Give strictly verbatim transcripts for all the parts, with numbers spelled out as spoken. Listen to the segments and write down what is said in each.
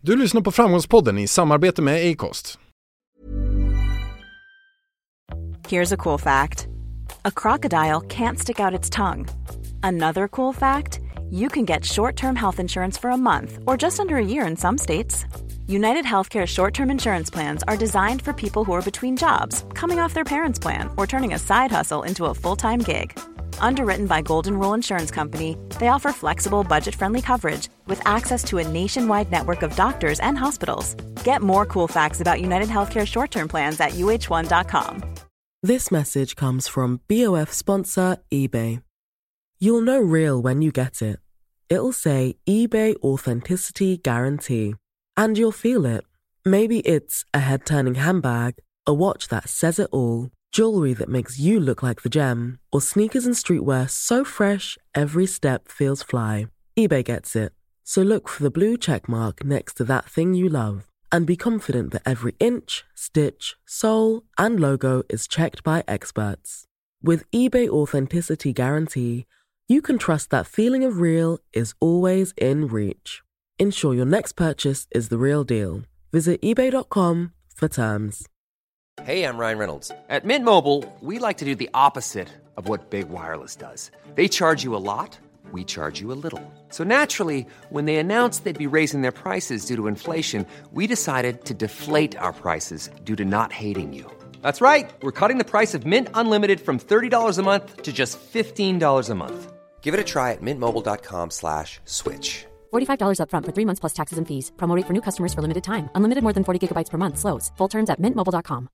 Du lyssnar på Framgångspodden i samarbete med Acast. Here's a cool fact. A crocodile can't stick out its tongue. Another cool fact, you can get short-term health insurance for a month or just under a year in some states. United Healthcare short-term insurance plans are designed for people who are between jobs, coming off their parents' plan, or turning a side hustle into a full-time gig. Underwritten by Golden Rule Insurance Company, they offer flexible, budget-friendly coverage with access to a nationwide network of doctors and hospitals. Get more cool facts about United Healthcare short-term plans at U H one dot com. This message comes from B O F sponsor eBay. You'll know real when you get it. It'll say eBay Authenticity Guarantee. And you'll feel it. Maybe it's a head-turning handbag, a watch that says it all, jewelry that makes you look like the gem, or sneakers and streetwear so fresh every step feels fly. eBay gets it. So look for the blue check mark next to that thing you love and be confident that every inch, stitch, sole, and logo is checked by experts. With eBay Authenticity Guarantee, you can trust that feeling of real is always in reach. Ensure your next purchase is the real deal. Visit ebay dot com for terms. Hey, I'm Ryan Reynolds. At Mint Mobile, we like to do the opposite of what Big Wireless does. They charge you a lot, we charge you a little. So naturally, when they announced they'd be raising their prices due to inflation, we decided to deflate our prices due to not hating you. That's right. We're cutting the price of Mint Unlimited from thirty dollars a month to just fifteen dollars a month. Give it a try at mintmobile.com slash switch. forty-five dollars up front for three months plus taxes and fees. Promo rate for new customers for limited time. Unlimited more than forty gigabytes per month. Slows full terms at mint mobile dot com.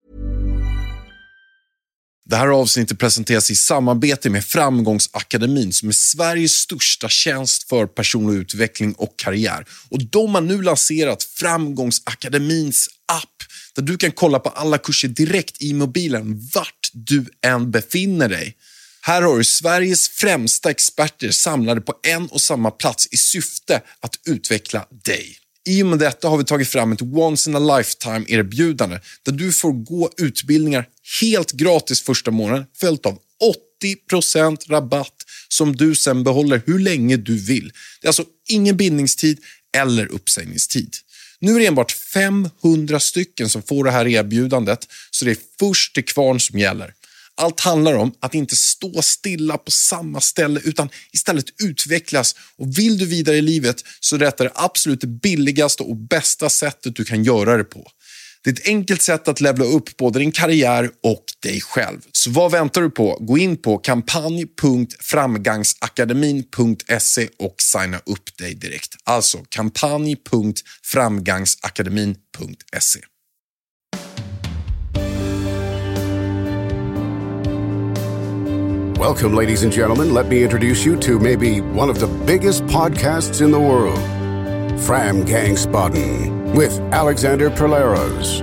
Det här avsnittet presenteras i samarbete med Framgångsakademin som är Sveriges största tjänst för personlig utveckling och karriär. Och de har nu lanserat Framgångsakademins app där du kan kolla på alla kurser direkt i mobilen vart du än befinner dig. Här har du Sveriges främsta experter samlade på en och samma plats i syfte att utveckla dig. I och med detta har vi tagit fram ett once in a lifetime erbjudande där du får gå utbildningar helt gratis första månaden följt av åttio procent rabatt som du sen behåller hur länge du vill. Det är alltså ingen bindningstid eller uppsägningstid. Nu är det enbart femhundra stycken som får det här erbjudandet så det är först till kvarn som gäller. Allt handlar om att inte stå stilla på samma ställe utan istället utvecklas. Och vill du vidare i livet så är detta det absolut det billigaste och bästa sättet du kan göra det på. Det är ett enkelt sätt att levla upp både din karriär och dig själv. Så vad väntar du på? Gå in på kampanj punkt framgangsakademin punkt se och signa upp dig direkt. Alltså kampanj punkt framgangsakademin punkt se. Welcome, ladies and gentlemen. Let me introduce you to maybe one of the biggest podcasts in the world, Framgångsbodden, with Alexander Perleros.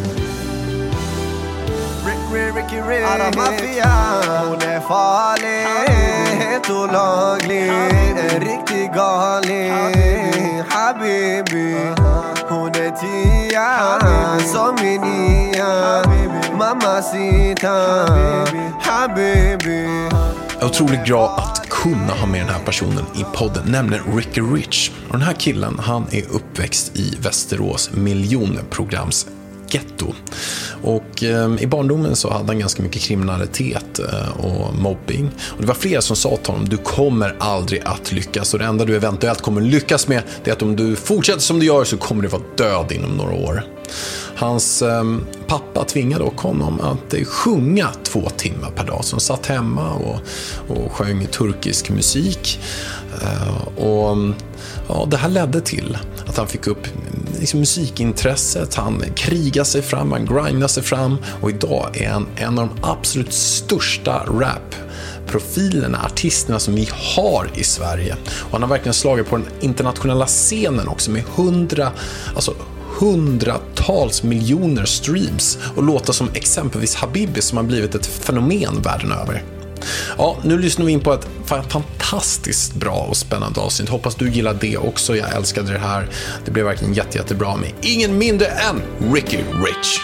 Ricky, Ricky, Ricky, alla maffia, hon är farlig, helt olaglig, en riktig galig, habibi, hon är tia, som min nia, mamacita, habibi. Otroligt bra att kunna ha med den här personen i podden, nämligen Ricky Rich. Och den här killen, han är uppväxt i Västerås miljonprograms ghetto. Och eh, i barndomen så hade han ganska mycket kriminalitet eh, och mobbing. Och det var flera som sa till honom, du kommer aldrig att lyckas. Och det enda du eventuellt kommer lyckas med, det är att om du fortsätter som du gör så kommer du vara död inom några år. Hans eh, pappa tvingade dock honom att eh, sjunga två timmar per dag. Så han satt hemma och, och sjöng turkisk musik. Eh, och ja, det här ledde till att han fick upp liksom, musikintresset. Han krigade sig fram, han grindade sig fram. Och idag är han en av de absolut största rap-profilerna, artisterna som vi har i Sverige. Och han har verkligen slagit på den internationella scenen också med hundra, alltså hundratals miljoner streams och låtar som exempelvis Habibi som har blivit ett fenomen världen över. Ja, nu lyssnar vi in på ett fantastiskt bra och spännande avsnitt. Hoppas du gillar det också. Jag älskade det här. Det blev verkligen jätte, jättebra med ingen mindre än Ricky Rich.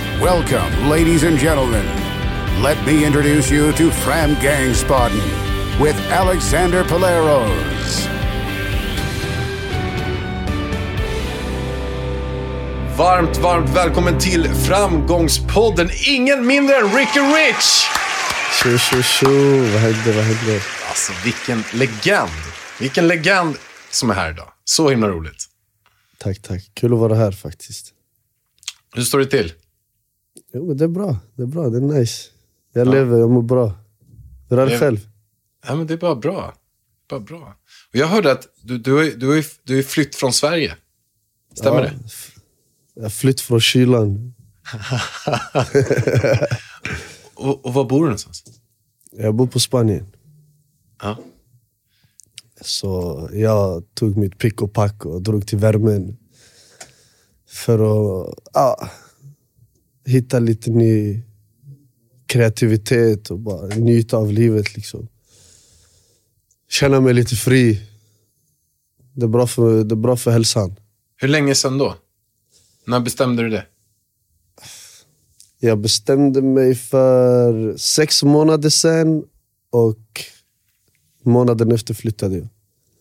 Welcome, ladies and gentlemen. Let me introduce you to Framgångsbodden, with Alexander Paleros. Varmt, varmt välkommen till Framgångspodden. Ingen mindre än Ricky Rich. Tjo, tjo, tjo. Vad händer, vad händer? Alltså, vilken legend. Vilken legend som är här idag. Så himla roligt. Tack, tack. Kul att vara här faktiskt. Hur står det till? Jo, men det är bra. Det är bra, det är nice. Jag ja. lever, jag mår bra. Hur är det själv? Ja, men det är bara bra. Bara bra. Och jag hörde att du, du, är, du, är, du är flytt från Sverige. Stämmer ja, det? Jag har flytt från kylan. och, och var bor du någonstans? Jag bor på Spanien. Ja. Så jag tog mitt pick och pack och drog till värmen. För att ja, hitta lite ny kreativitet och bara njuta av livet liksom. Känna mig lite fri. Det är bra för, det är bra för hälsan. Hur länge sedan då? När bestämde du det? Jag bestämde mig för sex månader sedan och månaden efter flyttade jag.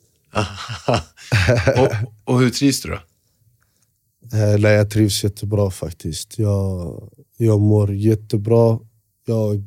och, och hur trivs du då? Nej, jag trivs jättebra faktiskt. Jag, jag mår jättebra. Jag,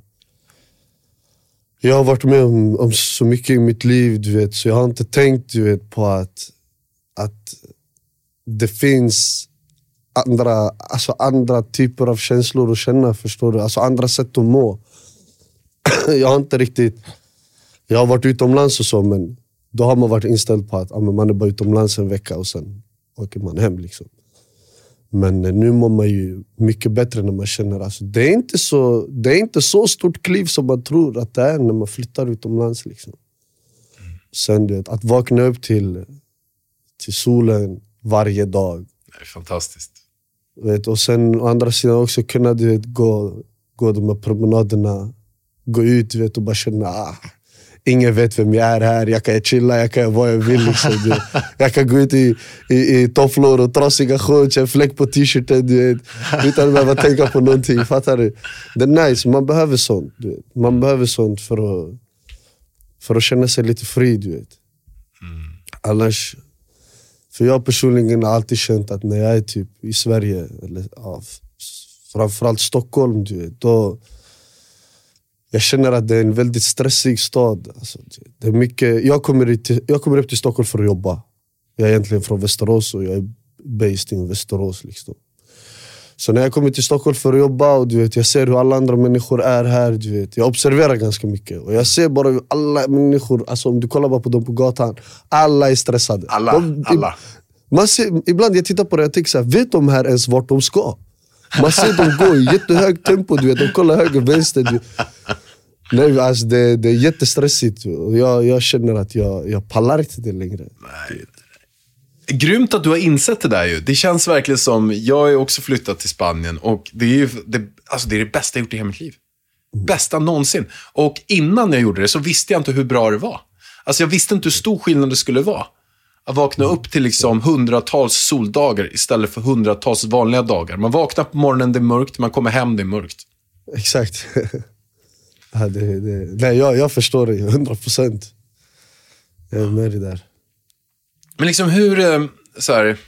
jag har varit med om, om så mycket i mitt liv, du vet. Så jag har inte tänkt, du vet, på att, att det finns andra, alltså andra typer av känslor att känna, förstår du? Alltså andra sätt att må. Jag har inte riktigt... Jag har varit utomlands och så, men då har man varit inställd på att ja, men man är bara utomlands en vecka och sen åker man hem liksom. Men nu mår man ju mycket bättre när man känner, alltså det är inte så, det är inte så stort kliv som man tror att det är när man flyttar utomlands liksom. Sen du vet, att vakna upp till, till solen varje dag. Det är fantastiskt. Vet, och sen å andra sidan också kunna du vet, gå, gå de här promenaderna, gå ut vet, och bara känna, ah, ingen vet vem jag är här, jag kan chilla, jag kan göra vad jag vill liksom, du vet. Jag kan gå ut i, i, i tofflor och trasiga shorts, en fläck på t-shirten, du vet, utan att behöva tänka på någonting, fattar du? Det är nice, man behöver sånt, du vet. Man behöver sånt för att, för att känna sig lite fri, du vet. Mm. Annars, för jag personligen har alltid känt att när jag är typ i Sverige, eller ja, framförallt Stockholm, du vet, då jag känner att det är en väldigt stressig stad. Alltså, det är mycket, jag, kommer till, jag kommer upp till Stockholm för att jobba. Jag är egentligen från Västerås och jag är based in Västerås. Liksom. Så när jag kommer till Stockholm för att jobba och du vet, jag ser hur alla andra människor är här. Du vet, jag observerar ganska mycket. Och jag ser bara hur alla människor, alltså om du kollar bara på dem på gatan, alla är stressade. Alla, de, alla. Man ser, ibland jag tittar på det och tänker så här, vet de här ens vart de ska? Man ser dem gå i jättehög tempo, du vet, de kollar höger och vänster. Du. Nej, alltså det, det är jättestressigt. Jag, jag känner att jag, jag pallar inte det längre. Nej. Grymt att du har insett det där ju. Det känns verkligen som, jag är också flyttat till Spanien och det är ju det, alltså det, är det bästa jag gjort i hela mitt liv. Mm. Bästa någonsin. Och innan jag gjorde det så visste jag inte hur bra det var. Alltså jag visste inte hur stor skillnad det skulle vara. Att vakna upp till liksom hundratals soldagar istället för hundratals vanliga dagar. Man vaknar på morgonen, det är mörkt. Man kommer hem, det är mörkt. Exakt. ja, det, det, nej, jag, jag förstår det, hundra procent. Jag är med det där. Men liksom hur, så här,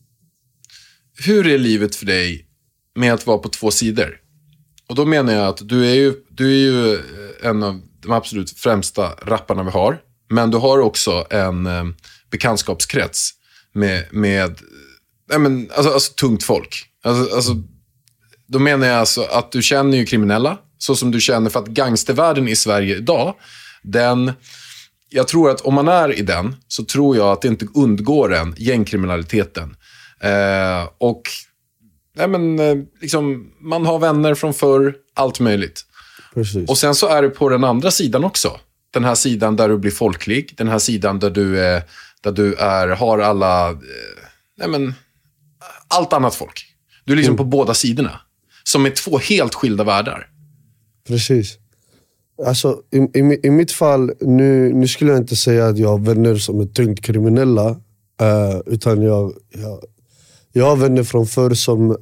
hur är livet för dig med att vara på två sidor? Och då menar jag att du är ju, du är ju en av de absolut främsta rapparna vi har. Men du har också en bekantskapskrets med, med nej men, alltså, alltså tungt folk. Alltså, alltså, då menar jag alltså att du känner ju kriminella, så som du känner, för att gangstervärlden i Sverige idag, den, jag tror att om man är i den, så tror jag att det inte undgår en gängkriminaliteten. Eh, och nej men, liksom, man har vänner från förr, allt möjligt. Precis. Och sen så är det på den andra sidan också. Den här sidan där du blir folklig. Den här sidan där du, är, där du är, har alla... Eh, nej men, allt annat folk. Du är liksom mm. på båda sidorna. Som är två helt skilda världar. Precis. Alltså, i, i, i mitt fall, nu, nu skulle jag inte säga att jag har vänner som är tungt kriminella. Uh, utan jag, jag, jag har vänner från förr som,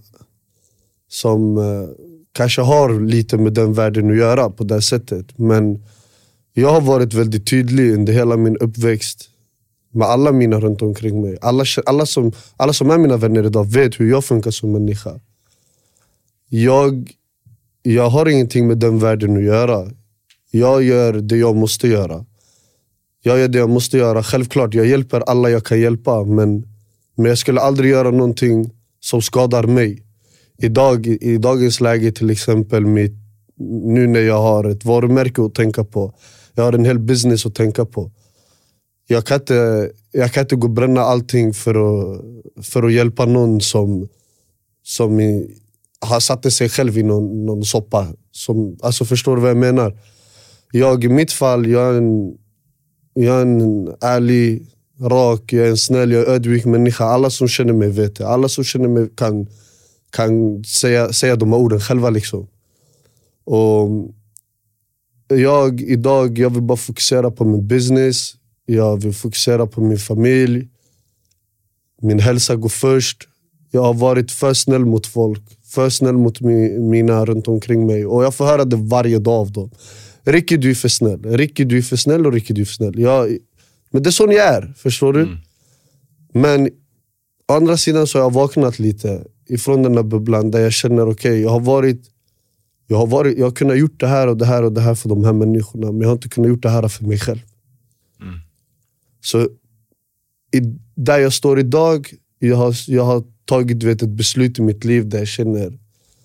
som uh, kanske har lite med den världen att göra på det sättet. Men Jag har varit väldigt tydlig under hela min uppväxt med alla mina runt omkring mig. Alla, alla, som, alla som är mina vänner idag vet hur jag funkar som människa. Jag, jag har ingenting med den världen att göra. Jag gör det jag måste göra. Jag gör det jag måste göra. Självklart, jag hjälper alla jag kan hjälpa. Men, men jag skulle aldrig göra någonting som skadar mig. Idag, i dagens läge till exempel, mitt, nu när jag har ett varumärke att tänka på. Jag har en hel business att tänka på. Jag kan inte, jag kan inte gå och bränna allting för att, för att hjälpa någon som, som i, har satt sig själv i någon, någon soppa. Som, alltså förstår du vad jag menar? Jag i mitt fall, jag är en, jag är en ärlig, rak, jag är en snäll, jag är ödmjuk människa. Alla som känner mig vet det. Alla som känner mig kan, kan säga, säga de här orden själva liksom. Och jag idag, jag vill bara fokusera på min business. Jag vill fokusera på min familj. Min hälsa går först. Jag har varit för snäll mot folk. För snäll mot mi, mina runt omkring mig. Och jag får höra det varje dag av dem. Ricky, du är för snäll. Ricky, du är för snäll och Ricky, du är för snäll. Jag, men det är så ni är, förstår du? Mm. Men å andra sidan så har jag vaknat lite ifrån den där bubblan där jag känner okej, okay, jag har varit jag har varit jag har kunnat gjort det här och det här och det här för de här människorna, men jag har inte kunnat gjort det här för mig själv. Mm. Så i, där jag står idag, jag har, jag har tagit du vet, ett beslut i mitt liv där jag känner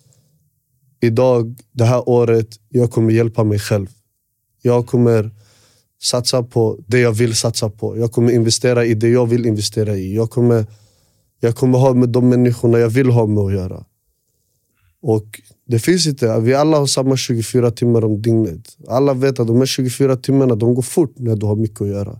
idag, det här året, jag kommer hjälpa mig själv. Jag kommer satsa på det jag vill satsa på. Jag kommer investera i det jag vill investera i. Jag kommer, jag kommer ha med de människorna jag vill ha med att göra. Och det finns inte, vi alla har samma tjugofyra timmar om dygnet. Alla vet att de här tjugofyra timmarna, de går fort när du har mycket att göra.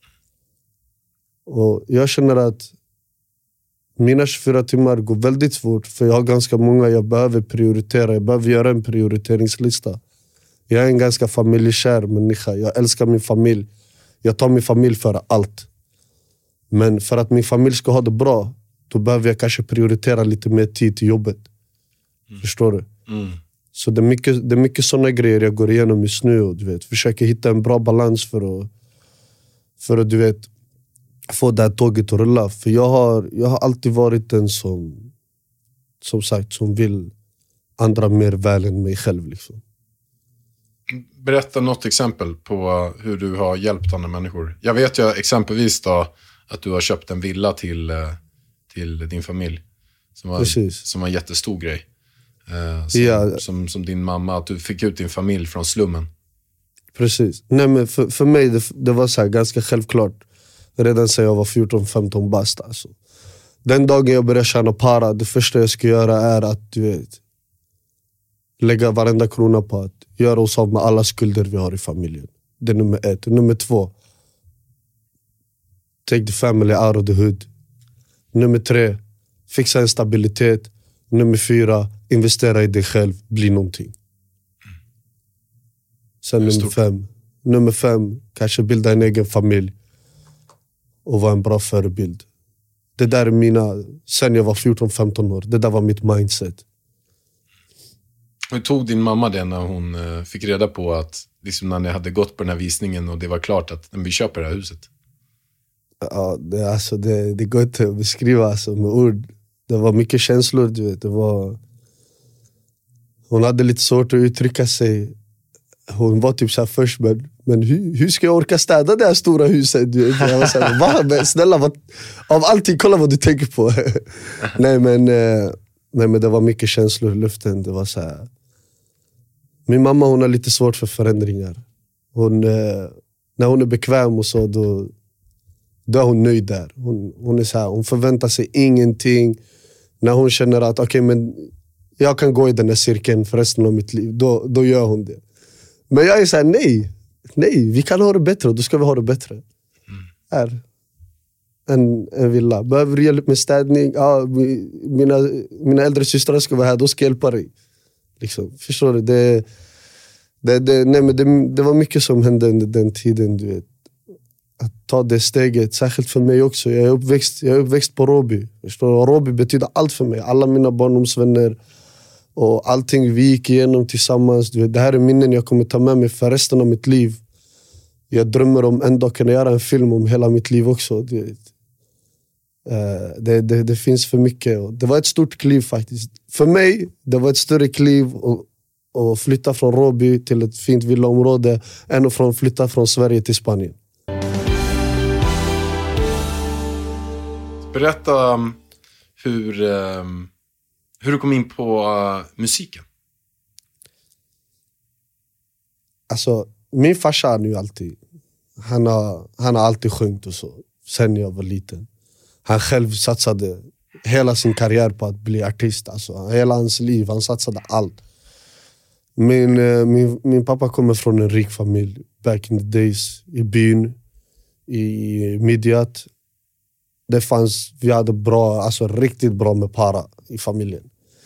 Och jag känner att mina tjugofyra timmar går väldigt fort, för jag har ganska många jag behöver prioritera. Jag behöver göra en prioriteringslista. Jag är en ganska familjekär människa. Jag älskar min familj. Jag tar min familj för allt. Men för att min familj ska ha det bra, då behöver jag kanske prioritera lite mer tid till jobbet. Mm. Förstår du? Mm. Så det är mycket, det är mycket sådana grejer jag går igenom just nu. Och, du vet, försöker hitta en bra balans för att, för att du vet, få det här tåget att rulla. För jag har, jag har alltid varit den som, som sagt, som vill andra mer väl än mig själv. Liksom. Berätta något exempel på hur du har hjälpt andra människor. Jag vet ju exempelvis då att du har köpt en villa till, till din familj. Som var, som var en jättestor grej. Eh, som, ja. som, som din mamma, att du fick ut din familj från slummen. Precis. Nej, men för, för mig det, det var så här ganska självklart. Redan sedan jag var fjorton femton bast. Alltså. Den dagen jag började tjäna para, det första jag ska göra är att du vet, lägga varenda krona på att göra oss av med alla skulder vi har i familjen. Det är nummer ett. Nummer två, take the family out of the hood. Nummer tre, fixa en stabilitet. Nummer fyra, investera i dig själv, bli någonting. Sen nummer fem, nummer fem, kanske bilda en egen familj och vara en bra förebild. Det där är mina, sen jag var fjorton femton år, det där var mitt mindset. Hur tog din mamma det när hon uh, fick reda på att liksom när ni hade gått på den här visningen och det var klart att vi köper det här huset? Ja, det, alltså, det, det går inte att beskriva alltså, med ord. Det var mycket känslor, du vet. Det var... Hon hade lite svårt att uttrycka sig. Hon var typ så här först, men, men hur, hur ska jag orka städa det här stora huset? Du vet? Jag var så här, va? Men snälla, vad, av allting, kolla vad du tänker på. nej, men, eh, nej, men det var mycket känslor i luften. Det var så här... Min mamma, hon har lite svårt för förändringar. Hon, eh, när hon är bekväm och så, då, då är hon nöjd där. Hon, hon är så här, hon förväntar sig ingenting. När hon känner att okay, men jag kan gå i den här cirkeln för resten av mitt liv, då, då gör hon det. Men jag är så här, nej, nej, vi kan ha det bättre och då ska vi ha det bättre. Mm. Här. En, en villa. Behöver du hjälp med städning? Ja, mina, mina äldre systrar ska vara här, då ska jag hjälpa dig. Liksom, förstår du? Det, det, det, nej, men det, det var mycket som hände under den tiden, du vet. Att ta det steget, särskilt för mig också. Jag är uppväxt, jag är uppväxt på Råby. Förstår du? Råby betyder allt för mig. Alla mina barndomsvänner och allting vi gick igenom tillsammans. Du vet, det här är minnen jag kommer ta med mig för resten av mitt liv. jag drömmer om en dag kunna göra en film om hela mitt liv också. Du vet. Uh, det, det, det finns för mycket. Och det var ett stort kliv faktiskt. För mig, det var ett större kliv att, att flytta från Råby till ett fint villaområde än att från, flytta från Sverige till Spanien. Berätta um, hur, um, hur du kom in på uh, musiken. Alltså, min farsa han är ju alltid... Han har, han har alltid sjungit och så. Sen jag var liten. Han själv satsade hela sin karriär på att bli artist. Alltså, hela hans liv, han satsade allt. Min, min, min pappa kommer från en rik familj. Back in the days. I byn. I Midjat. Det fanns, vi hade bra, alltså riktigt bra med para i familjen.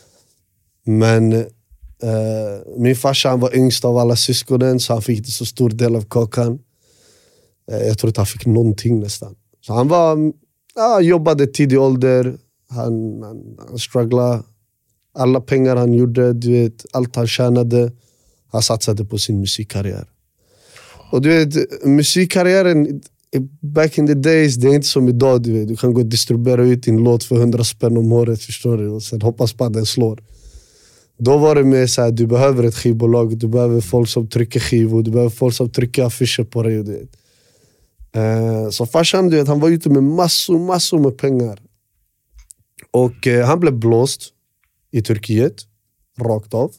Men eh, min farsa han var yngst av alla syskonen, så han fick inte så stor del av kakan. Eh, jag tror att han fick någonting nästan. Så han var, ja, jobbade tidig ålder, han, han, han strugglade. Alla pengar han gjorde, du vet, allt han tjänade, han satsade på sin musikkarriär. Och du vet, musikkarriären... Back in the days, det är inte som idag. Du, vet. Du kan gå och distribuera ut din låt för hundra spänn om året, förstår du? Och sen hoppas på att den slår. Då var det mer så här, du behöver ett skivbolag, du behöver folk som trycker skivor, du behöver folk som trycker affischer på dig. Du vet. Uh, så farsan, du vet, han var ute med massor, massor med pengar. Och uh, han blev blåst i Turkiet, rakt av.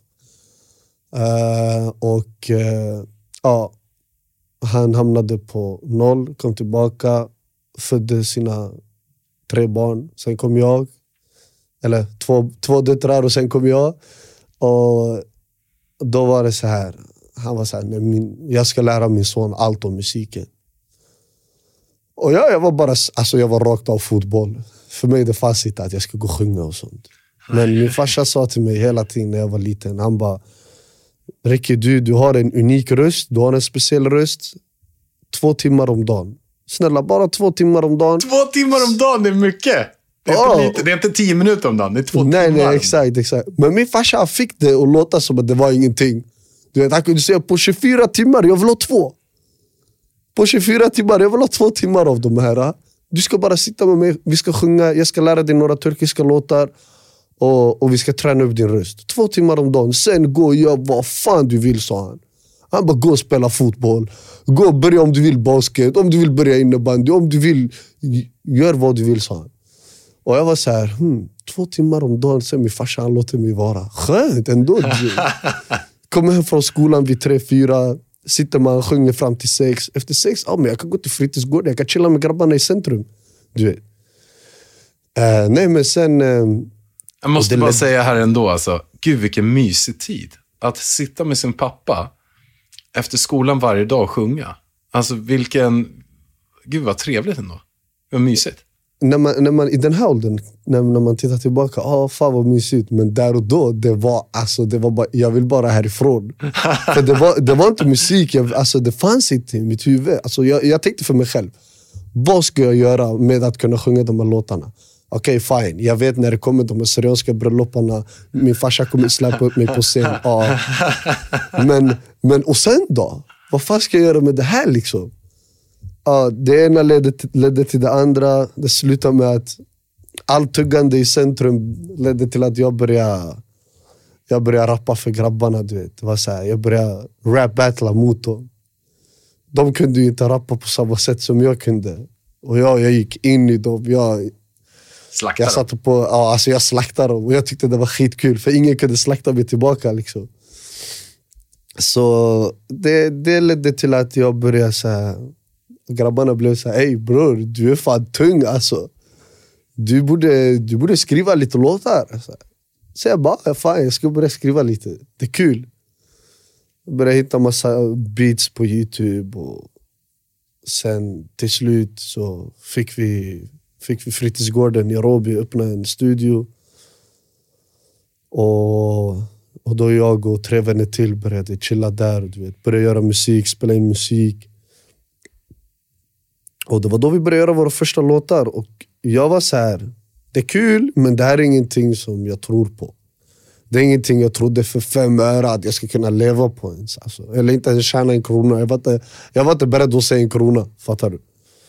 Uh, och uh, ja... Han hamnade på noll, kom tillbaka, födde sina tre barn. Sen kom jag, eller två, två döttrar och sen kom jag. Och då var det så här, han var så här, nej, min, jag ska lära min son allt om musiken. Och jag, jag var bara, alltså jag var rakt av fotboll. För mig det fanns inte att jag skulle gå och sjunga och sånt. Men min farsa sa till mig hela tiden när jag var liten, han bara, Ricky, du, du har en unik röst, du har en speciell röst. Två timmar om dagen. Snälla, bara två timmar om dagen. Två timmar om dagen, det är mycket. Det är, oh. inte, lite, det är inte tio minuter om dagen, det är två nej, timmar. Nej, exakt, exakt. Men min farsa fick det att låta som att det var ingenting. Du vet, han kunde säga på tjugofyra timmar, jag vill ha två. På tjugofyra timmar, jag vill ha två timmar av de här. Du ska bara sitta med mig, vi ska sjunga, jag ska lära dig några turkiska låtar. Och, och vi ska träna upp din röst. Två timmar om dagen. Sen gå och gör vad fan du vill, sa han. Han bara, gå och spela fotboll. Gå och börja om du vill basket. Om du vill börja innebandy. Om du vill, gör vad du vill, sa han. Och jag var så här, hmm, två timmar om dagen. Sen min farsa, han låter mig vara. Skönt ändå. Kommer hem från skolan vid tre, fyra. Sitter man och sjunger fram till sex. Efter sex, ja, men jag kan gå till fritidsgården. Jag kan chilla med grabbarna i centrum. Du vet. Uh, nej, men sen... Uh, Jag måste bara säga här ändå, alltså, gud vilken mysig tid. Att sitta med sin pappa efter skolan varje dag och sjunga. Alltså vilken, gud vad trevligt ändå. Vad mysigt. När man, när man, I den här åldern, när, när man tittar tillbaka, ja, fan vad mysigt. Men där och då, det var, alltså, det var bara, jag vill bara härifrån. För det var, det var inte musik, jag, alltså, det fanns inte i mitt huvud. Alltså, jag, jag tänkte för mig själv, vad ska jag göra med att kunna sjunga de här låtarna? Okej, okay, fine. Jag vet när det kommer de här syrianska brölloparna. Min farsa kommer släppa upp mig på scen. Ja. Men, men, och sen då? Vad fan ska jag göra med det här liksom? Ja, det ena ledde till, ledde till det andra. Det slutade med att allt tuggande i centrum ledde till att jag började, jag började rappa för grabbarna. Du vet. Det var så här, jag började rap-battla mot dem. De kunde ju inte rappa på samma sätt som jag kunde. Och jag, jag gick in i dem. Jag... Slaktar jag satt på, ja, alltså jag slaktade dem och jag tyckte det var skitkul för ingen kunde slakta mig tillbaka liksom. Så det, det ledde till att jag började så här, grabbarna blev så här, hej bror, du är fan tung alltså. Du borde, du borde skriva lite låtar. Så, så jag bara, fan jag ska börja skriva lite. Det är kul. Jag började hitta massa beats på YouTube och sen till slut så fick vi Fick vi fritidsgården i Råby öppna en studio. Och, och då jag och tre vänner till började chilla där. Du vet, började göra musik, spela in musik. Och det var då vi började göra våra första låtar. Och jag var så här, det är kul men det här är ingenting som jag tror på. Det är ingenting jag trodde för fem öre att jag ska kunna leva på ens. Alltså. Eller inte ens tjäna en krona. Jag var inte, jag var inte beredd att säga en krona, fattar du?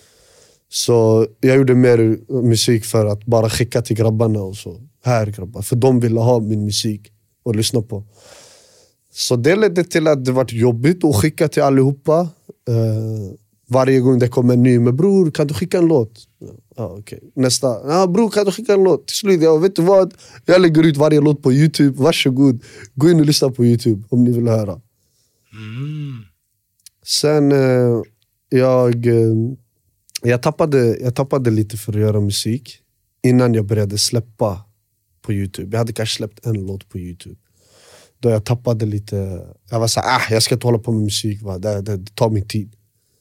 Så jag gjorde mer musik för att bara skicka till grabbarna och så. Här grabbar, för de ville ha min musik och lyssna på. Så det ledde till att det var jobbigt att skicka till allihopa. Uh, varje gång det kom en ny, med bror, kan du skicka en låt? Ja, okej. Okay. Nästa, ja bror, kan du skicka en låt? Till slut, jag vet du vad? Jag lägger ut varje låt på YouTube, varsågod. Gå in och lyssna på YouTube om ni vill höra. Mm. Sen, uh, jag, uh, jag, tappade, jag tappade lite för att göra musik innan jag började släppa på YouTube. Jag hade kanske släppt en låt på YouTube. Då jag tappade lite. Jag var så här, ah, jag ska inte hålla på med musik. Va? Det, det, det tar min tid.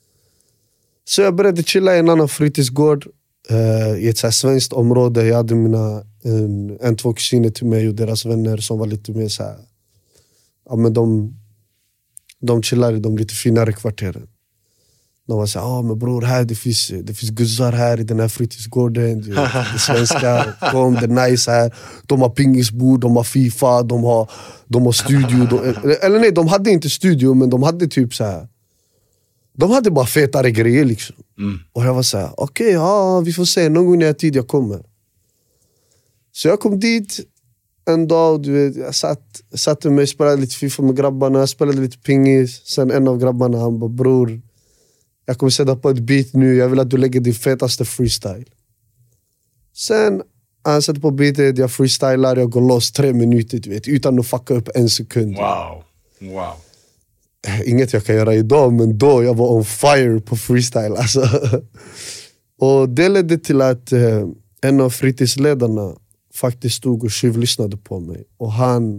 Så jag började chilla i en annan fritidsgård. Uh, I ett så här svenskt område. Jag hade mina, en, en två kusiner till mig och deras vänner som var lite mer så här. Ja, men de, de chillar i de lite finare kvarteren. De var så här, ah, men bror, här, det finns, det finns guzzar här i den här fritidsgården. Det är svenska, kom, det är nice här. De har pingisbord, de har FIFA, de har, de har studio. De, eller nej, de hade inte studio, men de hade typ så här. De hade bara fetare grejer liksom. Mm. Och jag var så här, okej, okay, ja, vi får se. Någon gång när jag har tid, jag kommer. Så jag kom dit en dag, du vet, jag satt, satte mig, spelade lite FIFA med grabbarna. Jag spelade lite pingis. Sen en av grabbarna, han bara, bror, jag kommer sätta på ett beat nu. Jag vill att du lägger din fetaste freestyle. Sen han sätter på beatet. Jag freestylar. Jag går loss tre minuter. Du vet, utan att fucka upp en sekund. Wow. Wow. Inget jag kan göra idag. Men då jag var on fire på freestyle. Alltså. Och det ledde till att eh, en av fritidsledarna faktiskt stod och tjuvlyssnade på mig. Och han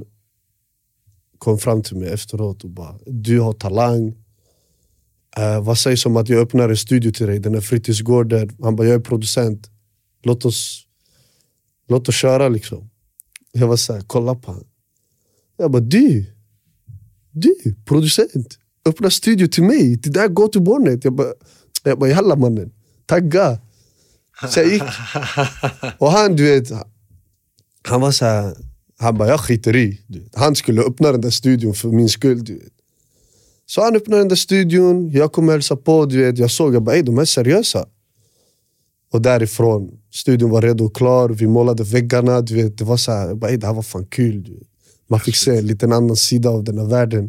kom fram till mig efteråt och bara, du har talang. Uh, vad sägs om att jag öppnar en studio till dig, den här fritidsgården. Han bara, jag är producent. Låt oss Låt oss köra liksom. Jag var så här, kolla på han. Jag bara, du Du, producent. Öppna studio till mig. Det där går till barnet. Jag bara, jag bara, jalla mannen. Tagga. Så jag gick. Och han, du vet, han var så här, han bara, jag skiter i. Du vet. Han skulle öppna den där studion för min skull, du vet. Så han öppnade den där studion. Jag kom och hälsa på, du vet. Jag såg, jag bara, ey, de är seriösa. Och därifrån, studion var redo och klar. Vi målade väggarna, du vet. Det var så här, jag bara, ey, det här var fan kul, du vet. Man fick se en liten annan sida av den här världen.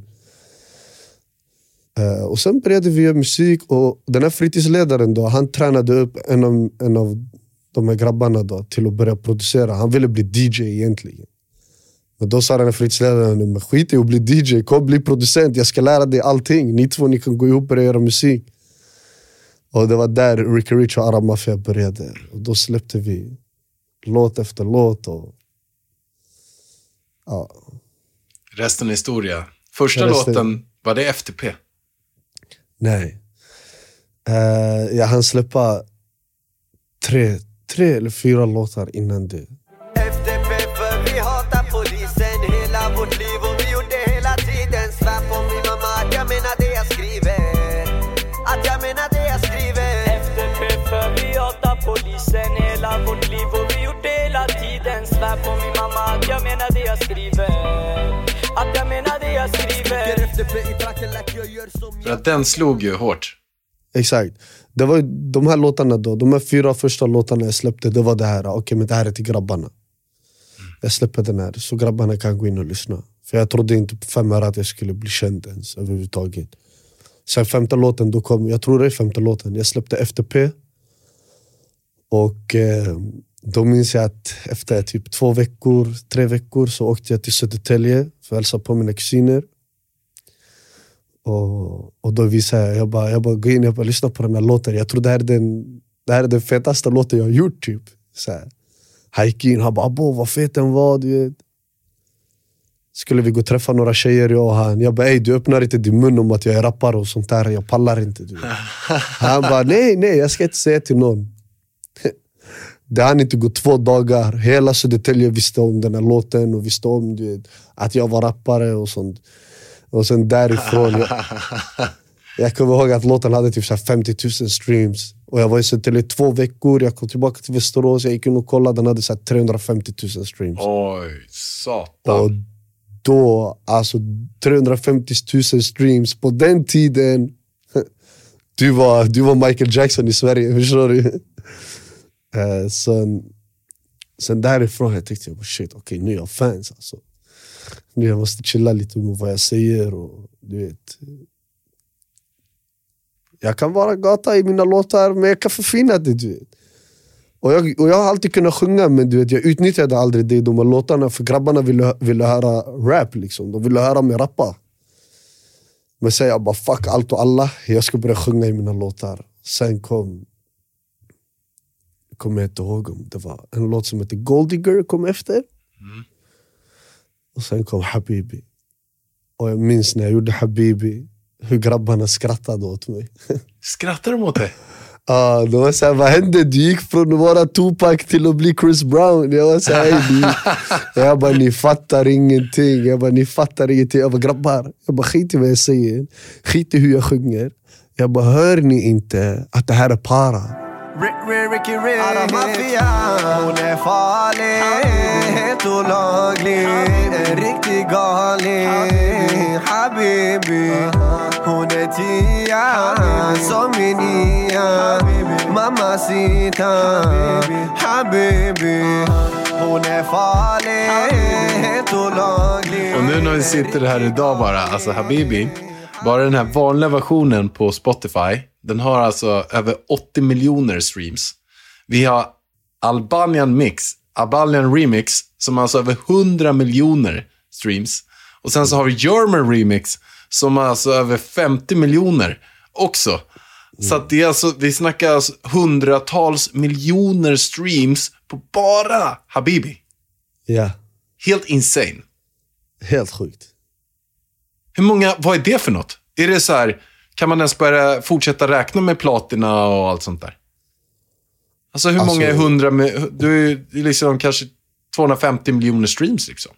Uh, och sen började vi göra musik. Och den här fritidsledaren då, han tränade upp en av, en av de här grabbarna då, till att börja producera. Han ville bli D J egentligen. Men då sa den här fritidsledaren, men skit i att bli D J, kom bli producent, jag ska lära dig allting. Ni två, ni kan gå ihop och göra musik. Och det var där Ricky Rich och Arab Mafia började. Och då släppte vi låt efter låt. Och, ja. Resten är historia. Första Resten... låten, var det F T P? Nej. Uh, jag hann släppa tre, tre eller fyra låtar innan det. F T P för vi hatar polisen hela vårt liv och vi gjorde hela tiden. Svär på min mamma att jag menar det jag skriver. Att jag menar det jag skriver. F T P för vi hatar polisen hela vårt liv och vi gjorde hela tiden. Svär på min mamma att jag menar det jag skriver. Att jag menar det jag skriver. För att den slog ju hårt. Exakt. Det var de här låtarna då. De här fyra första låtarna jag släppte. Det var det här. Okej, okay, men det här är till grabbarna. Jag släpper den här. Så grabbarna kan gå in och lyssna. För jag trodde inte på fem år att jag skulle bli känd ens överhuvudtaget. Sen femte låten då kom. Jag tror det är femte låten. Jag släppte F T P. Och eh, då minns jag att efter typ två veckor, tre veckor så åkte jag till Södertälje för att hälsa på mina kusiner. Och, och då visade jag, jag bara, jag bara gå in och bara lyssna på den här låten. Jag tror det här är den, det här är den fetaste låten jag har gjort typ. Så här. Han gick in, han bara, abo vad fet den var, du vet. Skulle vi gå och träffa några tjejer, jag och han. Jag bara, ey du öppnar inte din mun om att jag är rappare och sånt där. Jag pallar inte, du vet. Han bara, nej, nej, jag ska inte säga till någon. Det hann inte gå två dagar. Hela Södertälje visste om den här låten och visste om, du vet, att jag var rappare och sånt. Och sen därifrån jag, jag kommer ihåg att låten hade typ så här femtio tusen streams Och jag var i Södertälje två veckor. Jag kom tillbaka till Västerås. Jag gick in och kollade. Den hade så här trehundrafemtio tusen streams. Oj, satan. Och då, alltså trehundrafemtio tusen streams på den tiden. Du var, du var Michael Jackson i Sverige, förstår du? Uh, sen, sen därifrån jag tänkte jag, shit, okej, okay, nu är jag fans alltså. Nu jag måste chilla lite med vad jag säger och du vet. Jag kan vara gata i mina låtar, men jag kan förfina det, du vet. Och jag, och jag har alltid kunnat sjunga, men du vet, jag utnyttjade aldrig det, de här låtarna, för grabbarna ville, ville höra rap liksom. De ville höra mig rappa. Men sen jag bara, fuck allt och alla. Jag ska börja sjunga i mina låtar. Sen kom... Jag kommer inte ihåg om det var en låt som heter Golddigger kom efter. Mm. Och sen kom Habibi. Och jag minns när jag gjorde Habibi, hur grabbarna skrattade åt mig. Skrattar de åt dig? Ja, uh, de var såhär, vad hände? Du gick från att vara Tupac till att bli Chris Brown. Jag var såhär, hey, jag bara, ni fattar ingenting. Jag bara, ni fattar ingenting. Jag bara, grabbar, jag bara, skit i vad jag säger. Skit i hur jag sjunger. Jag bara, hör ni inte att det här är para? Ricky Rick, Ara Mafia, hon är farlig, helt olaglig, en riktig galing. Habibi, hon är tia, som min nia. Mamacita, Habibi, hon är farlig, helt olaglig. Och nu när vi sitter här idag bara, alltså Habibi, bara den här vanliga versionen på Spotify, den har alltså över åttio miljoner streams. Vi har Albanian Mix, Albanian Remix, som har alltså över hundra miljoner streams. Och sen så har vi German Remix, som har alltså över femtio miljoner också. Mm. Så att det är alltså, vi snackar alltså hundratals miljoner streams på bara Habibi. Ja. Helt insane. Helt sjukt. Hur många, vad är det för något? Är det så här, kan man ens börja fortsätta räkna med platina och allt sånt där? Alltså hur alltså, många är hundra med, du är liksom kanske tvåhundrafemtio miljoner streams liksom.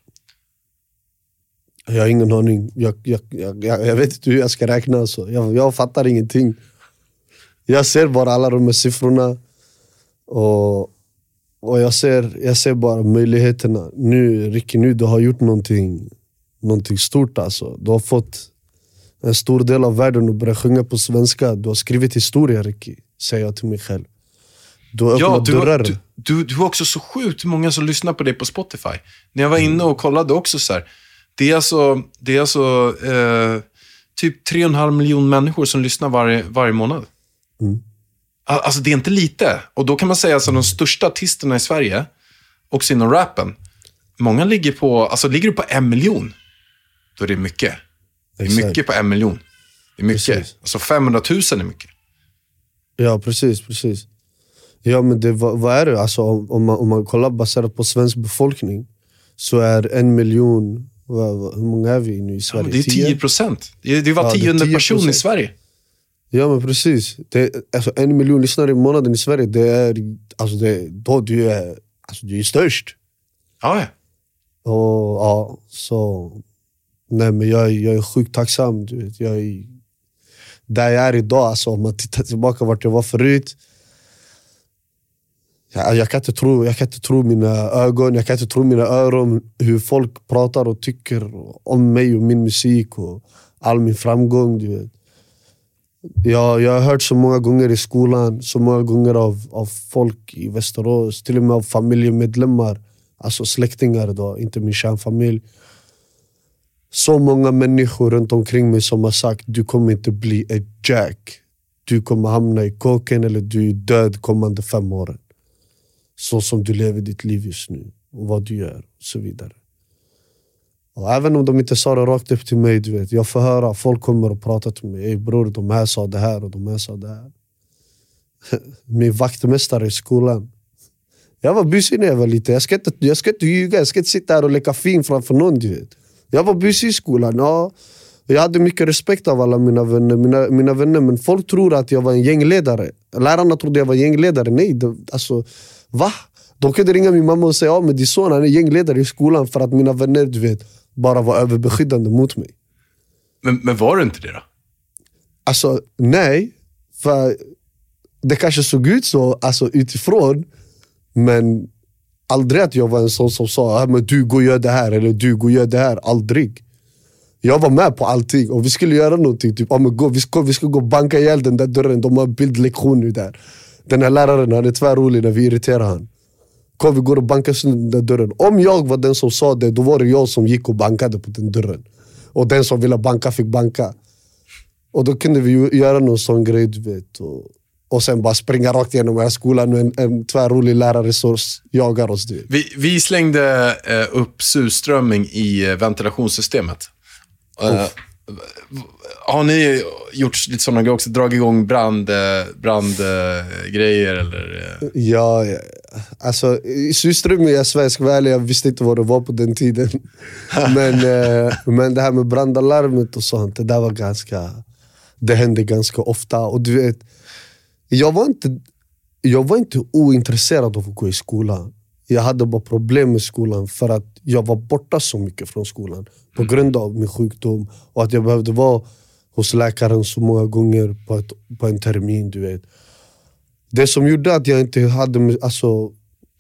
Jag har ingen aning. Jag, jag, jag, jag vet inte hur jag ska räkna så. Jag, jag fattar ingenting. Jag ser bara alla de här siffrorna och, och jag ser, jag ser bara möjligheterna. Nu, Ricky, nu du har gjort någonting, någonting stort alltså. Du har fått en stor del av världen att börja sjunga på svenska. Du har skrivit historia, Ricky, säger jag till mig själv. Du har öppnat ja, du, dörrar. Du, du, du har också så sjukt många som lyssnar på dig på Spotify. När jag var inne och kollade också så här. Det är alltså, det är alltså eh, typ tre och en halv miljon människor som lyssnar varje, varje månad. Mm. Alltså det är inte lite. Och då kan man säga att alltså, de största artisterna i Sverige, också inom rappen, många ligger på, alltså ligger du på en miljon, då är det mycket. Det är mycket på en miljon. Det är mycket. Precis. Alltså femhundratusen är mycket. Ja, precis, precis. Ja, men det, vad, vad är det? Alltså, om, man, om man kollar baserat på svensk befolkning, så är en miljon, vad, hur många är vi nu i Sverige? Ja, det är tio procent. Det är, det är var ja, tionde det är person i Sverige. Ja, men precis. Det, alltså, en miljon lyssnare i månaden i Sverige, det är, alltså, det, då du är, alltså, du är störst. Ja, ja. Och, ja, så... Nej, men jag, jag är sjukt tacksam. Du vet. Jag är, där jag är idag, alltså, om man tittar tillbaka vart jag var förut. Jag, jag, kan inte tro, jag kan inte tro mina ögon, jag kan inte tro mina öron. Hur folk pratar och tycker om mig och min musik och all min framgång. Du vet. Jag, jag har hört så många gånger i skolan, så många gånger av, av folk i Västerås, till och med av familjemedlemmar, alltså släktingar då, inte min kärnfamilj. Så många människor runt omkring mig som har sagt, du kommer inte bli ett jack. Du kommer hamna i kåken eller du är död kommande fem åren. Så som du lever ditt liv just nu. Och vad du gör och så vidare. Och även om de inte sa det rakt upp till mig, du vet. Jag får höra, folk kommer och pratar till mig. Ey bror, de här sa det här och de här sa det här. Min vaktmästare i skolan. Jag var busy när jag var lite. Jag ska inte, jag ska inte ljuga, jag ska inte sitta här och leka fin framför någon, du vet. Jag var busy i skolan, ja. Jag hade mycket respekt av alla mina vänner, mina, mina vänner. Men folk tror att jag var en gängledare. Lärarna trodde jag var gängledare. Nej, det, alltså, va? De kunde ringa min mamma och säga, ja men din son han är gängledare i skolan. För att mina vänner, du vet, bara var överbeskyddande mot mig. Men, men var du inte det då? Alltså, nej. För det kanske såg ut så alltså, utifrån. Men aldrig att jag var en sån som sa, men du går och gör det här. Eller du går och gör det här. Aldrig. Jag var med på allting. Och vi skulle göra någonting. Typ, ah, men gå, vi, ska, vi ska gå och banka ihjäl den där dörren. De har bildlektion nu där. Den här läraren, han är tvärrolig när vi irriterar han. Kom, vi går och bankar den där dörren. Om jag var den som sa det, då var det jag som gick och bankade på den dörren. Och den som ville banka fick banka. Och då kunde vi ju göra någon sån grej, du vet. Och, och sen bara springa rakt igenom den här skolan och en, en tvärrolig lärare så jagar oss. Du vet. Vi, vi slängde eh, upp surströmming i eh, ventilationssystemet. Uh, har ni gjort lite sådana grejer också? Dragit igång brand, brandgrejer uh, eller? Uh? Ja, ja, alltså surströmming är svensk väl. Jag visste inte vad det var på den tiden. men, uh, men det här med brandalarmet och sånt, det där var ganska, det hände ganska ofta. Och du vet, jag var inte, jag var inte ointresserad av att gå i skolan. Jag hade bara problem med skolan för att jag var borta så mycket från skolan. På grund av min sjukdom. Och att jag behövde vara hos läkaren så många gånger på, ett, på en termin, du vet. Det som gjorde att jag inte hade, alltså,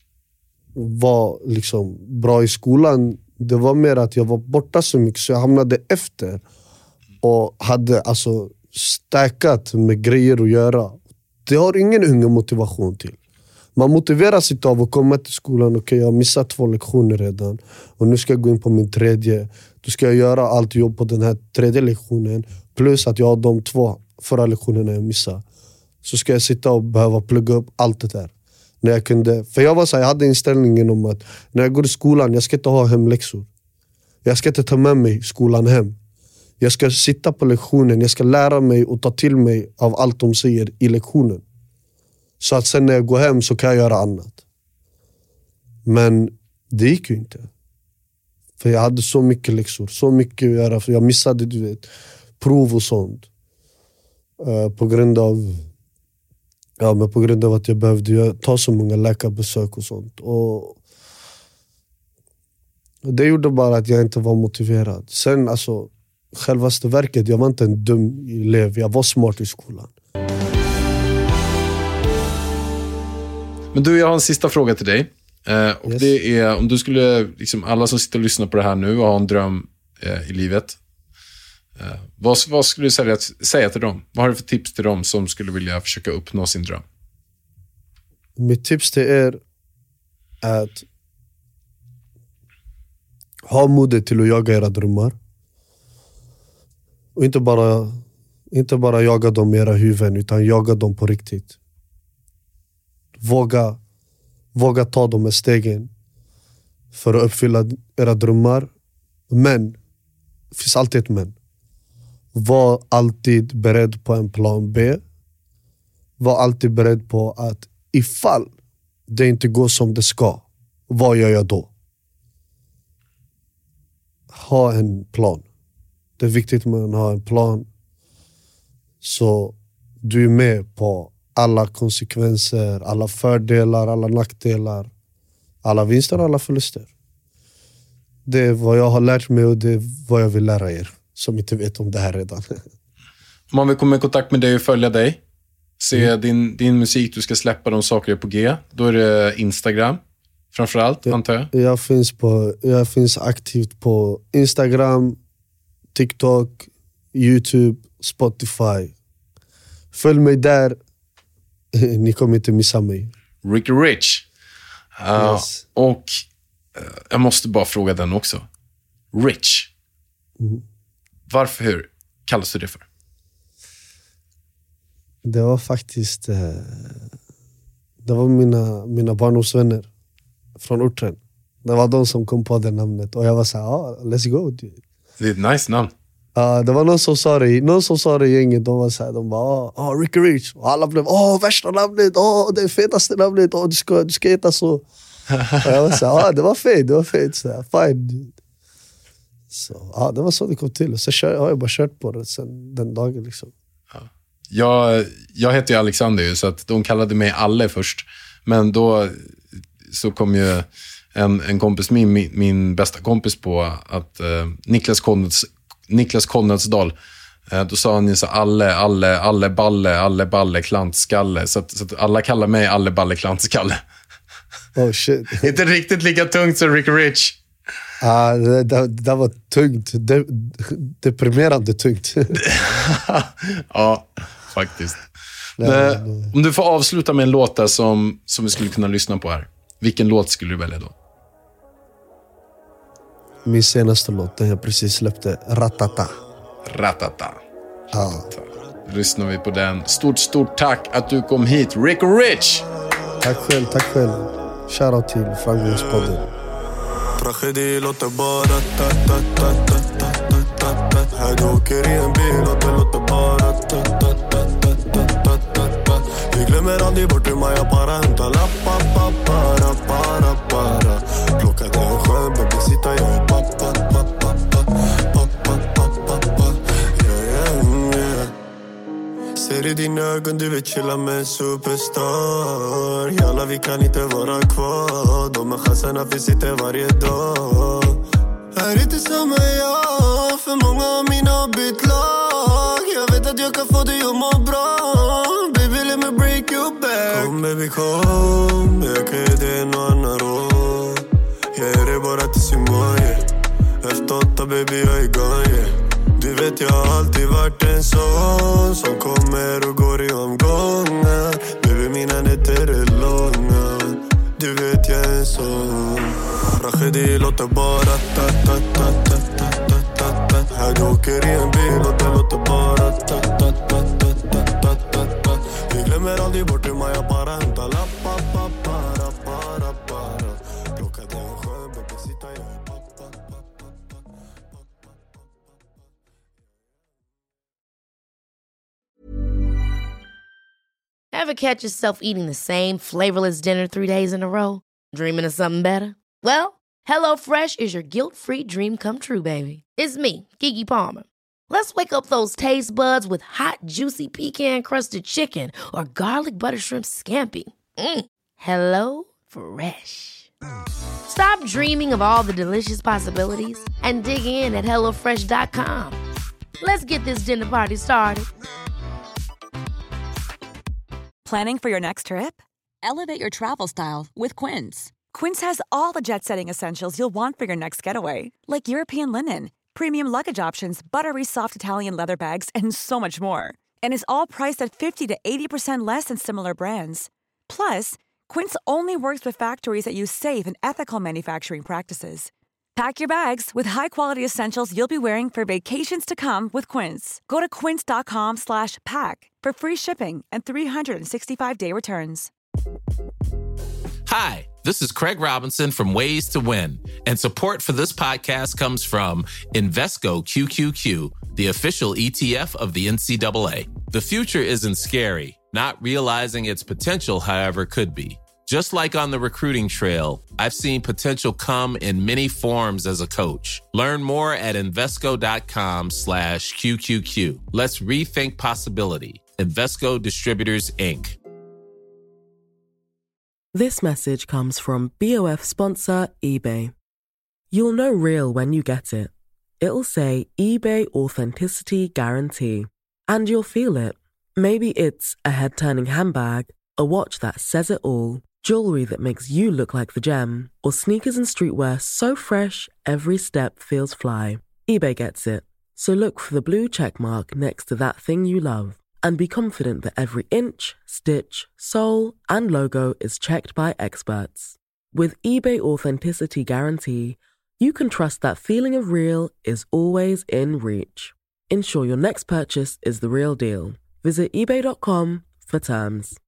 var liksom bra i skolan, det var mer att jag var borta så mycket så jag hamnade efter. Och hade alltså stäkat med grejer att göra. Det har ingen unge motivation till. Man motiverar sig av att komma till skolan. Okej, okay, jag har missat två lektioner redan. Och nu ska jag gå in på min tredje. Då ska jag göra allt jobb på den här tredje lektionen. Plus att jag har de två förra lektionerna jag missade. Så ska jag sitta och behöva plugga upp allt det där. När jag kunde. För jag var så här, jag hade inställningen om att när jag går i skolan, jag ska inte ha hemläxor. Jag ska inte ta med mig skolan hem. Jag ska sitta på lektionen. Jag ska lära mig och ta till mig av allt de säger i lektionen. Så att sen när jag går hem så kan jag göra annat. Men det gick ju inte. För jag hade så mycket läxor. Så mycket att göra. För jag missade, du vet, prov och sånt. Uh, på grund av ja, men på grund av att jag behövde ta så många läkarbesök och sånt. Och det gjorde bara att jag inte var motiverad. Sen alltså, självaste verket, jag var inte en dum elev. Jag var smart i skolan. Men du, jag har en sista fråga till dig. Eh, och yes. Det är, om du skulle, liksom alla som sitter och lyssnar på det här nu och har en dröm eh, i livet. Eh, vad, vad skulle du säga, säga till dem? Vad har du för tips till dem som skulle vilja försöka uppnå sin dröm? Mitt tips till er är att ha modet till att jaga era drömmar. Och inte bara, inte bara jaga dem i era huvuden, utan jaga dem på riktigt. Våga, våga ta de här stegen för att uppfylla era drömmar. Men, det finns alltid ett men. Var alltid beredd på en plan B. Var alltid beredd på att ifall det inte går som det ska, vad gör jag då? Ha en plan. Det är viktigt med att ha en plan. Så du är med på alla konsekvenser, alla fördelar, alla nackdelar, alla vinster och alla förluster. Det är vad jag har lärt mig och det är vad jag vill lära er som inte vet om det här redan. Om man vill komma i kontakt med dig och följa dig, se mm. din, din musik, du ska släppa de saker på G, då är det Instagram framförallt, jag, antar jag? Jag finns, på, jag finns aktivt på Instagram, TikTok, YouTube, Spotify. Följ mig där. Ni kommer inte missa mig. Ricky Rich. Uh, yes. Och uh, jag måste bara fråga den också. Rich. Mm. Varför, hur kallas du det för? Det var faktiskt... Uh, det var mina, mina barndomsvänner från orten. Det var de som kom på det namnet. Och jag var så här, ah, let's go. Dude. Det är ett nice namn. Uh, det var någon som sa det, någon som sa det i gänget. De var så här, de bara, åh, oh, Ricky Rich. Och alla blev, åh, oh, värsta namnet. Åh, oh, det fetaste namnet. Åh, oh, du, ska, du ska heta så. Och jag var så här, ah, det var fett, det var fett. Så här, fine. Så, ja, det var så det kom till. Och så kör, har jag bara kört på det sen den dagen liksom. Ja. Jag, jag heter ju Alexander, så att de kallade mig Alle först. Men då så kom ju en, en kompis, min, min, min bästa kompis på att uh, Niklas Konrads, Niklas Konradsdal Eh, då sa han ju så alle, alle, alle balle, alle balle, klantskalle. Så att, så att alla kallar mig alle balle, klantskalle. Oh shit. Inte riktigt lika tungt som Rick Rich. Ah, det, det, det var tungt. De, deprimerande tungt. Ja, faktiskt. Nej, eh, nej. Om du får avsluta med en låt där som, som vi skulle kunna lyssna på här. Vilken låt skulle du välja då? Min senaste låt, den jag precis släppte, Ratata. Ratata. Ja. Då lyssnar vi på den. Stort, stort tack att du kom hit, Rick Rich. Tack själv, tack själv. Shoutout till Framgångspodden. Tragedi låter bara ta-ta-ta-ta-ta-ta-ta-ta. Här du åker i en bil och det låter bara ta-ta-ta-ta-ta-ta-ta. Vi glömmer aldrig bort hur man jag bara hämtar lappa, pappa, rappa, rappa, rappa. Plockade en skön baby, sitta jag är pappa, pappa, pappa, pappa, pappa. Yeah, yeah, yeah. Ser i dina ögon, du vill chilla med en superstar. Jalla, vi kan inte vara kvar. De här chanserna finns inte varje dag. Är inte samma jag, för många av mina har bytt lag. Jag vet att jag kan få dig att må bra. Baby, let me break you back. Kom baby, kom. Jag kan ge dig en annan råd. Jag är det bara tills imorgon, yeah. Efter åtta baby, jag är igång, yeah. Du vet jag har alltid varit en sån som kommer och går i omgångar. Baby, mina nätter är långa. Du vet jag är en sån. Tragedi låter bara ta-ta-ta-ta-ta-ta-ta. Här du åker i en bil och det låter bara ta-ta-ta-ta-ta-ta-ta. Vi glömmer aldrig bort hur man jag bara hämtar lappa, pappa, rappa, rappa. Plockade en skön baby, sitta jag i pappa, pappa. Ever catch yourself eating the same flavorless dinner three days in a row? Dreaming of something better? Well, HelloFresh is your guilt-free dream come true, baby. It's me, Keke Palmer. Let's wake up those taste buds with hot, juicy pecan-crusted chicken or garlic butter shrimp scampi. Mm. Hello Fresh. Stop dreaming of all the delicious possibilities and dig in at hello fresh dot com. Let's get this dinner party started. Planning for your next trip? Elevate your travel style with Quince. Quince has all the jet-setting essentials you'll want for your next getaway, like European linen, premium luggage options, buttery soft Italian leather bags, and so much more. And is all priced at fifty to eighty percent less than similar brands. Plus, Quince only works with factories that use safe and ethical manufacturing practices. Pack your bags with high-quality essentials you'll be wearing for vacations to come with Quince. Go to quince.com slash pack for free shipping and three sixty-five day returns. Hi, this is Craig Robinson from Ways to Win, and support for this podcast comes from Invesco Q Q Q, the official E T F of the N C double A. The future isn't scary. Not realizing its potential, however, could be. Just like on the recruiting trail, I've seen potential come in many forms as a coach. Learn more at Invesco.com slash QQQ. Let's rethink possibility. Invesco Distributors, Incorporated. This message comes from B O F sponsor eBay. You'll know real when you get it. It'll say eBay Authenticity Guarantee. And you'll feel it. Maybe it's a head-turning handbag, a watch that says it all, jewelry that makes you look like the gem, or sneakers and streetwear so fresh every step feels fly. eBay gets it. So look for the blue check mark next to that thing you love and be confident that every inch, stitch, sole, and logo is checked by experts. With eBay Authenticity Guarantee, you can trust that feeling of real is always in reach. Ensure your next purchase is the real deal. Visit ebay dot com for terms.